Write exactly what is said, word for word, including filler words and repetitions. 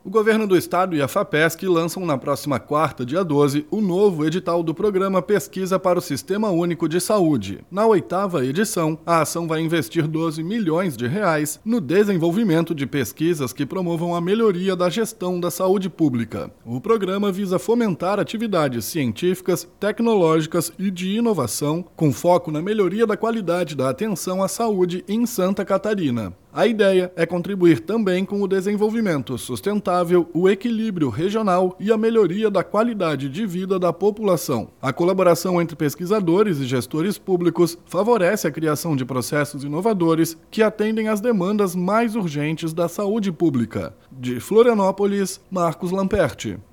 O governo do estado e a FAPESC lançam na próxima quarta, dia doze, o novo edital do programa Pesquisa para o Sistema Único de Saúde. Na oitava edição, a ação vai investir doze milhões de reais no desenvolvimento de pesquisas que promovam a melhoria da gestão da saúde pública. O programa visa fomentar atividades científicas, tecnológicas e de inovação, com foco na melhoria da qualidade da atenção à saúde em Santa Catarina. A ideia é contribuir também com o desenvolvimento sustentável, o equilíbrio regional e a melhoria da qualidade de vida da população. A colaboração entre pesquisadores e gestores públicos favorece a criação de processos inovadores que atendem às demandas mais urgentes da saúde pública. De Florianópolis, Marcos Lamperti.